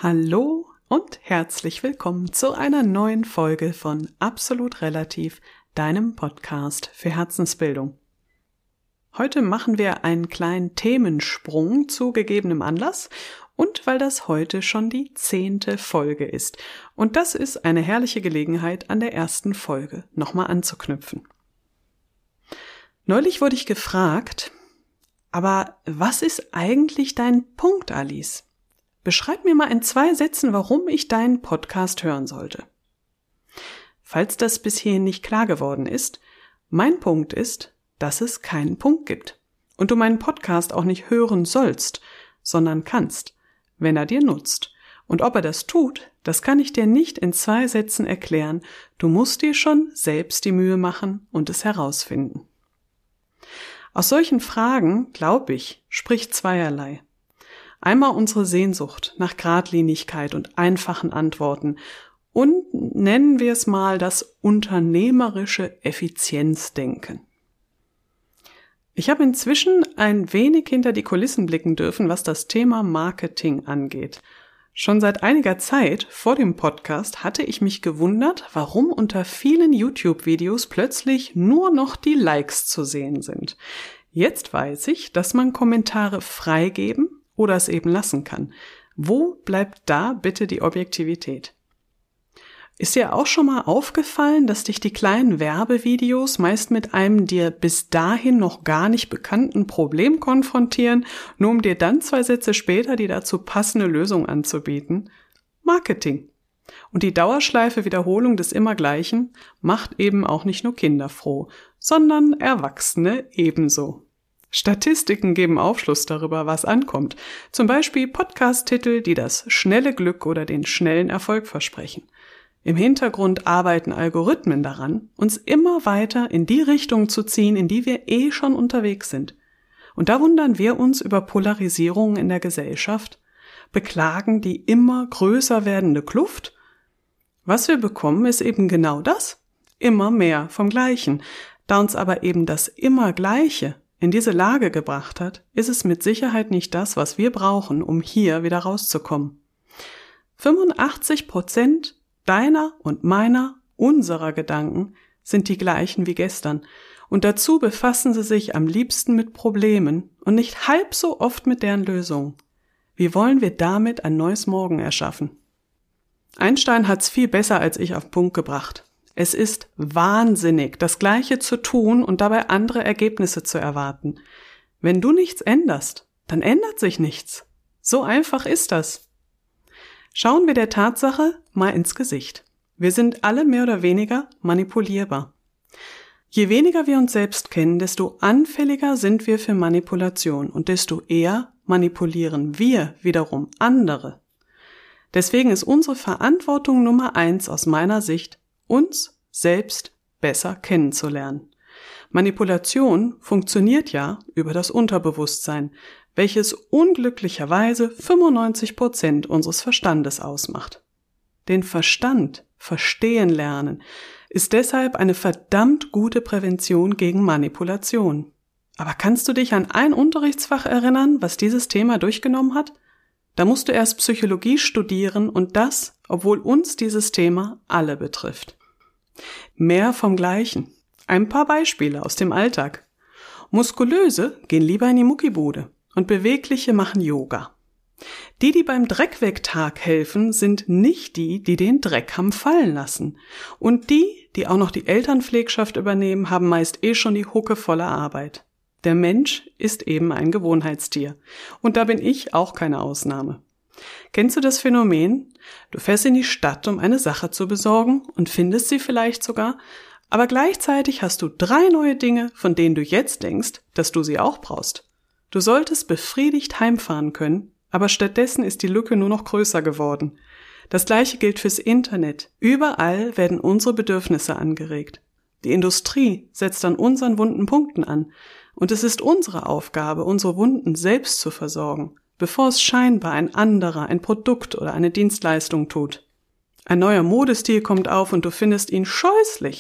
Hallo und herzlich willkommen zu einer neuen Folge von Absolut Relativ, deinem Podcast für Herzensbildung. Heute machen wir einen kleinen Themensprung zu gegebenem Anlass und weil das heute schon die 10. Folge ist. Und das ist eine herrliche Gelegenheit, an der ersten Folge nochmal anzuknüpfen. Neulich wurde ich gefragt, aber was ist eigentlich dein Punkt, Alice? Beschreib mir mal in 2 Sätzen, warum ich deinen Podcast hören sollte. Falls das bis hierhin nicht klar geworden ist, mein Punkt ist, dass es keinen Punkt gibt und du meinen Podcast auch nicht hören sollst, sondern kannst, wenn er dir nutzt. Und ob er das tut, das kann ich dir nicht in 2 Sätzen erklären, du musst dir schon selbst die Mühe machen und es herausfinden. Aus solchen Fragen, glaube ich, spricht zweierlei. Einmal unsere Sehnsucht nach Geradlinigkeit und einfachen Antworten und nennen wir es mal das unternehmerische Effizienzdenken. Ich habe inzwischen ein wenig hinter die Kulissen blicken dürfen, was das Thema Marketing angeht. Schon seit einiger Zeit vor dem Podcast hatte ich mich gewundert, warum unter vielen YouTube-Videos plötzlich nur noch die Likes zu sehen sind. Jetzt weiß ich, dass man Kommentare freigeben oder es eben lassen kann. Wo bleibt da bitte die Objektivität? Ist dir auch schon mal aufgefallen, dass dich die kleinen Werbevideos meist mit einem dir bis dahin noch gar nicht bekannten Problem konfrontieren, nur um dir dann 2 Sätze später die dazu passende Lösung anzubieten? Marketing. Und die Dauerschleife Wiederholung des Immergleichen macht eben auch nicht nur Kinder froh, sondern Erwachsene ebenso. Statistiken geben Aufschluss darüber, was ankommt. Zum Beispiel Podcast-Titel, die das schnelle Glück oder den schnellen Erfolg versprechen. Im Hintergrund arbeiten Algorithmen daran, uns immer weiter in die Richtung zu ziehen, in die wir schon unterwegs sind. Und da wundern wir uns über Polarisierungen in der Gesellschaft, beklagen die immer größer werdende Kluft. Was wir bekommen, ist eben genau das, immer mehr vom Gleichen. Da uns aber eben das immer Gleiche in diese Lage gebracht hat, ist es mit Sicherheit nicht das, was wir brauchen, um hier wieder rauszukommen. 85% deiner und meiner, unserer Gedanken sind die gleichen wie gestern und dazu befassen sie sich am liebsten mit Problemen und nicht halb so oft mit deren Lösungen. Wie wollen wir damit ein neues Morgen erschaffen? Einstein hat's viel besser als ich auf den Punkt gebracht. Es ist wahnsinnig, das Gleiche zu tun und dabei andere Ergebnisse zu erwarten. Wenn du nichts änderst, dann ändert sich nichts. So einfach ist das. Schauen wir der Tatsache mal ins Gesicht. Wir sind alle mehr oder weniger manipulierbar. Je weniger wir uns selbst kennen, desto anfälliger sind wir für Manipulation und desto eher manipulieren wir wiederum andere. Deswegen ist unsere Verantwortung Nummer 1 aus meiner Sicht, uns selbst besser kennenzulernen. Manipulation funktioniert ja über das Unterbewusstsein, welches unglücklicherweise 95% unseres Verstandes ausmacht. Den Verstand verstehen lernen ist deshalb eine verdammt gute Prävention gegen Manipulation. Aber kannst du dich an ein Unterrichtsfach erinnern, was dieses Thema durchgenommen hat? Da musst du erst Psychologie studieren und das, obwohl uns dieses Thema alle betrifft. Mehr vom Gleichen. Ein paar Beispiele aus dem Alltag. Muskulöse gehen lieber in die Muckibude und Bewegliche machen Yoga. Die beim Dreckwegtag helfen, sind nicht die den Dreck haben fallen lassen. Und die auch noch die Elternpflegschaft übernehmen, haben meist schon die Hucke voller Arbeit. Der Mensch ist eben ein Gewohnheitstier. Und da bin ich auch keine Ausnahme. Kennst du das Phänomen? Du fährst in die Stadt, um eine Sache zu besorgen und findest sie vielleicht sogar, aber gleichzeitig hast du 3 neue Dinge, von denen du jetzt denkst, dass du sie auch brauchst. Du solltest befriedigt heimfahren können, aber stattdessen ist die Lücke nur noch größer geworden. Das Gleiche gilt fürs Internet. Überall werden unsere Bedürfnisse angeregt. Die Industrie setzt an unseren wunden Punkten an. Und es ist unsere Aufgabe, unsere Wunden selbst zu versorgen, bevor es scheinbar ein anderer, ein Produkt oder eine Dienstleistung tut. Ein neuer Modestil kommt auf und du findest ihn scheußlich.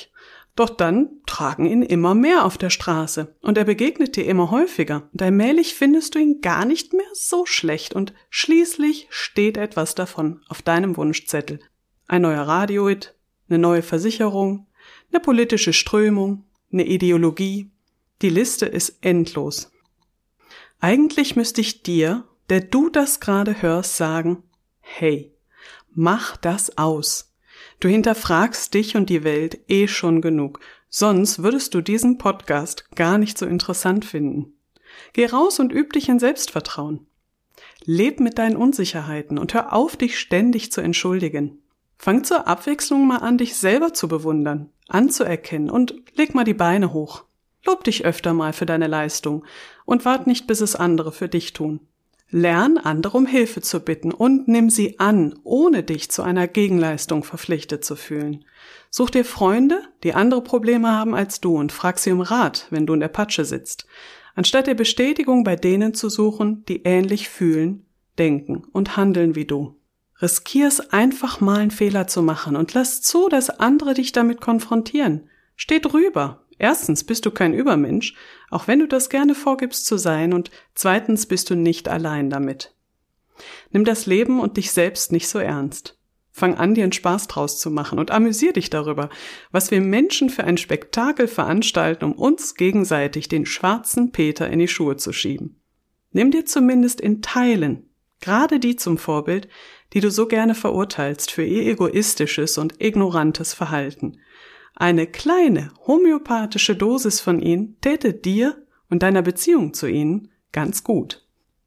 Doch dann tragen ihn immer mehr auf der Straße und er begegnet dir immer häufiger und allmählich findest du ihn gar nicht mehr so schlecht und schließlich steht etwas davon auf deinem Wunschzettel. Ein neuer Radiohit, eine neue Versicherung, eine politische Strömung, eine Ideologie. Die Liste ist endlos. Eigentlich müsste ich dir, der du das gerade hörst, sagen, hey, mach das aus. Du hinterfragst dich und die Welt schon genug, sonst würdest du diesen Podcast gar nicht so interessant finden. Geh raus und üb dich in Selbstvertrauen. Leb mit deinen Unsicherheiten und hör auf, dich ständig zu entschuldigen. Fang zur Abwechslung mal an, dich selber zu bewundern, anzuerkennen und leg mal die Beine hoch. Lob dich öfter mal für deine Leistung und wart nicht, bis es andere für dich tun. Lern, andere um Hilfe zu bitten und nimm sie an, ohne dich zu einer Gegenleistung verpflichtet zu fühlen. Such dir Freunde, die andere Probleme haben als du und frag sie um Rat, wenn du in der Patsche sitzt, anstatt der Bestätigung bei denen zu suchen, die ähnlich fühlen, denken und handeln wie du. Riskier's einfach mal einen Fehler zu machen und lass zu, dass andere dich damit konfrontieren. Steh drüber. Erstens bist du kein Übermensch, auch wenn du das gerne vorgibst zu sein, und zweitens bist du nicht allein damit. Nimm das Leben und dich selbst nicht so ernst. Fang an, dir einen Spaß draus zu machen und amüsier dich darüber, was wir Menschen für ein Spektakel veranstalten, um uns gegenseitig den schwarzen Peter in die Schuhe zu schieben. Nimm dir zumindest in Teilen, gerade die zum Vorbild, die du so gerne verurteilst für ihr egoistisches und ignorantes Verhalten. Eine kleine homöopathische Dosis von ihnen täte dir und deiner Beziehung zu ihnen ganz gut.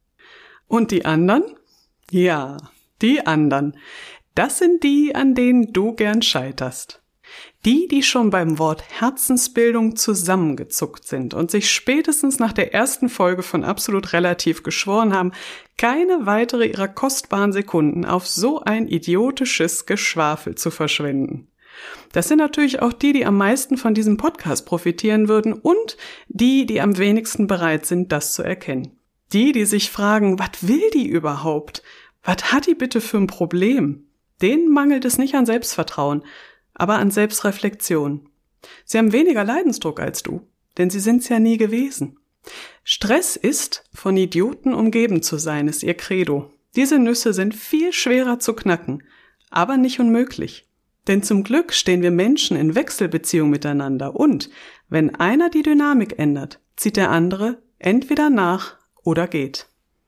Und die anderen? Ja, die anderen. Das sind die, an denen du gern scheiterst. Die schon beim Wort Herzensbildung zusammengezuckt sind und sich spätestens nach der ersten Folge von Absolut Relativ geschworen haben, keine weitere ihrer kostbaren Sekunden auf so ein idiotisches Geschwafel zu verschwenden. Das sind natürlich auch die am meisten von diesem Podcast profitieren würden und die am wenigsten bereit sind, das zu erkennen. Die sich fragen, was will die überhaupt? Was hat die bitte für ein Problem? Denen mangelt es nicht an Selbstvertrauen, aber an Selbstreflexion. Sie haben weniger Leidensdruck als du, denn sie sind's ja nie gewesen. Stress ist, von Idioten umgeben zu sein, ist ihr Credo. Diese Nüsse sind viel schwerer zu knacken, aber nicht unmöglich. Denn zum Glück stehen wir Menschen in Wechselbeziehung miteinander und wenn einer die Dynamik ändert, zieht der andere entweder nach oder geht.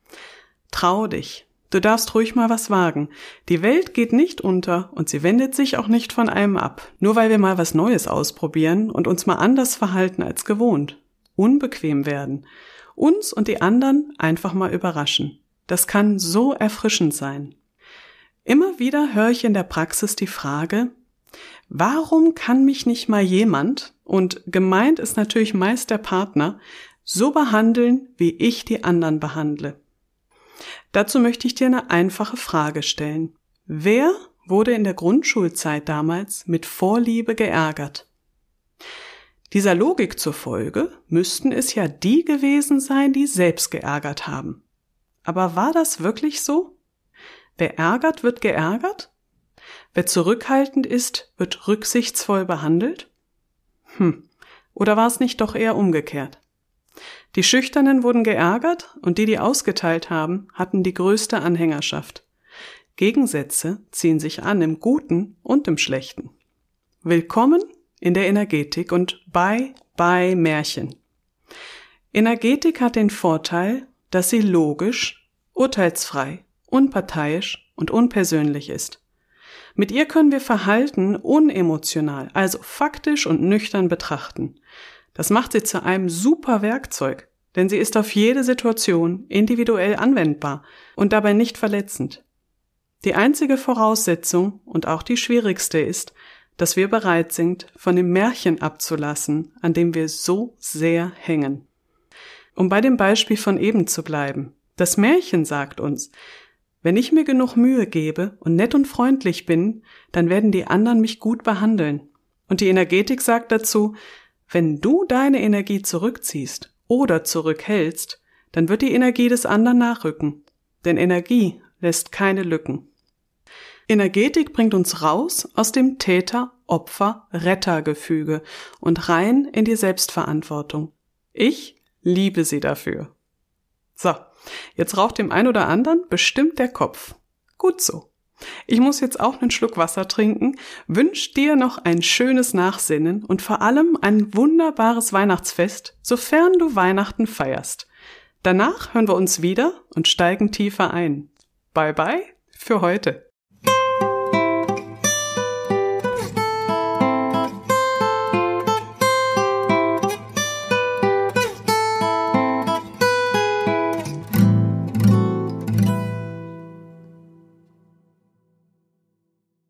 Trau dich. Du darfst ruhig mal was wagen. Die Welt geht nicht unter und sie wendet sich auch nicht von einem ab, nur weil wir mal was Neues ausprobieren und uns mal anders verhalten als gewohnt. Unbequem werden. Uns und die anderen einfach mal überraschen. Das kann so erfrischend sein. Immer wieder höre ich in der Praxis die Frage, warum kann mich nicht mal jemand, und gemeint ist natürlich meist der Partner, so behandeln, wie ich die anderen behandle? Dazu möchte ich dir eine einfache Frage stellen. Wer wurde in der Grundschulzeit damals mit Vorliebe geärgert? Dieser Logik zufolge müssten es ja die gewesen sein, die selbst geärgert haben. Aber war das wirklich so? Wer ärgert, wird geärgert? Wer zurückhaltend ist, wird rücksichtsvoll behandelt? Oder war es nicht doch eher umgekehrt? Die Schüchternen wurden geärgert und die ausgeteilt haben, hatten die größte Anhängerschaft. Gegensätze ziehen sich an im Guten und im Schlechten. Willkommen in der Energetik und bei Märchen. Energetik hat den Vorteil, dass sie logisch, urteilsfrei, unparteiisch und unpersönlich ist. Mit ihr können wir Verhalten unemotional, also faktisch und nüchtern betrachten. Das macht sie zu einem super Werkzeug, denn sie ist auf jede Situation individuell anwendbar und dabei nicht verletzend. Die einzige Voraussetzung und auch die schwierigste ist, dass wir bereit sind, von dem Märchen abzulassen, an dem wir so sehr hängen. Um bei dem Beispiel von eben zu bleiben. Das Märchen sagt uns, wenn ich mir genug Mühe gebe und nett und freundlich bin, dann werden die anderen mich gut behandeln. Und die Energetik sagt dazu, wenn du deine Energie zurückziehst oder zurückhältst, dann wird die Energie des anderen nachrücken. Denn Energie lässt keine Lücken. Energetik bringt uns raus aus dem Täter- Opfer-Retter-Gefüge und rein in die Selbstverantwortung. Ich liebe sie dafür. So, jetzt raucht dem einen oder anderen bestimmt der Kopf. Gut so. Ich muss jetzt auch einen Schluck Wasser trinken, wünsch dir noch ein schönes Nachsinnen und vor allem ein wunderbares Weihnachtsfest, sofern du Weihnachten feierst. Danach hören wir uns wieder und steigen tiefer ein. Bye bye für heute.